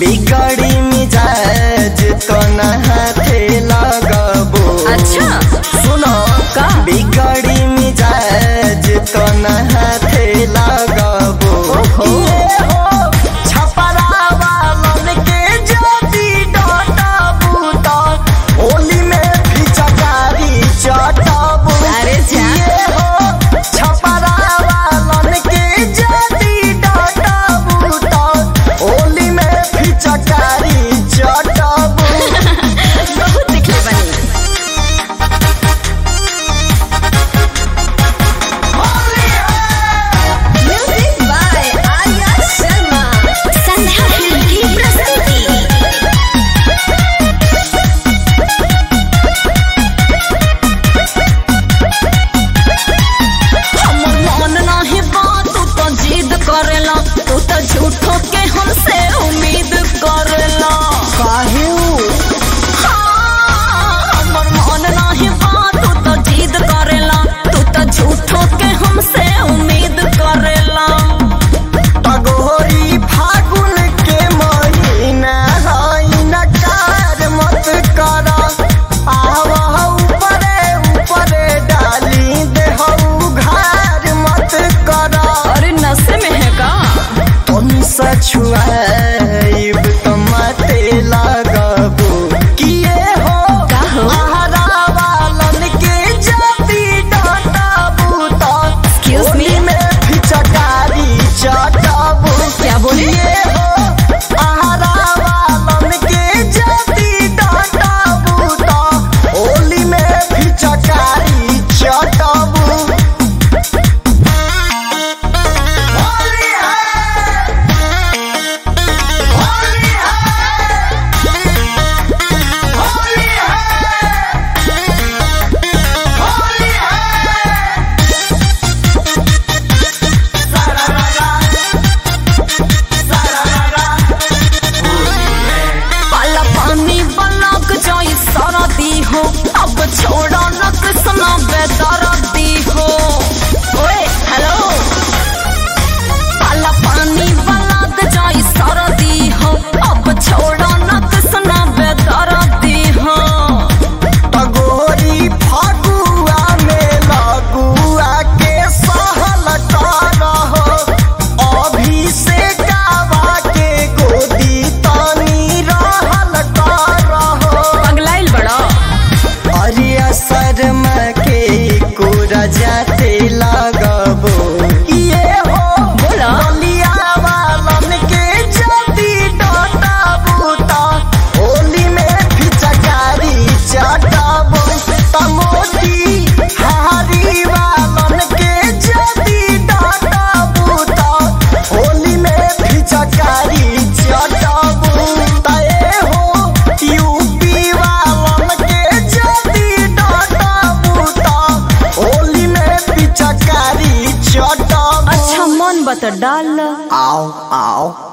बिगड़ी मिजाज तो न हाथे लगबो। अच्छा सुनो का बिगड़ी मिजाज तो न हाथे लगबो। ओहो। ये हो छपरा वालन के जदी डटबू तो होली में भी चकारी चटबू। अरे जा। ये हो छपरा वालन के जदी डटबू तो होली में भी चकारी चटबू। बहुत दिखले बनी। Music by Arya Sharma. Sandhya film की प्रस्तुति। हमर मन नाही बात तू तो जिद करेला, तू तो झूठो के हमसे उम्मीद करेला। काहे हमर मन नाही बात तू तो जिद करेला, तू तो झूठो के हमसे उम्मीद करेला। तगोरी फागुन के महीना है नकार मत कर। आवा ऊपरे ऊपरे डाली देहू घार मत कर। अरे नशे में है का? तुम सछुआइब तो मते लगबो। किए हो का हो? आहारा वालन के जदी डटबू तो Excuse me? होली में भी चकारी चटबू। क्या बोली? किए हो आहारा वालन के जदी डटबू तो होली में भी चकारी चटबू। होली है होली है होली है होली पाला पानी बलक जाई सारा दी हो, अब छोड़ा न कृष्णा बेदरा दी हो। ओए हेलो। पाला पानी बलक जाई सारा दी हो, अब छोड़ा न कृष्णा बेदरा दी हो। तगोरी फागुआ में लगुआ के सहल करहो। अभिषेकवा के गोदी तनी रहल करहो। पगलाइल बड़ा। अरिया शर्मा के कोरा जाते लगबो। ये हो बोला। बलिया वालन के जदी डटबू तो होली में भी चकारी चटबू। तमोती हारी वालन के जदी डटबू तो होली में भी चकारी चटबू। तए हो यूपी वालन के जदी डटबू तो होली में भी चकारी चटबू। अच्छा मन बता डाल। आओ आओ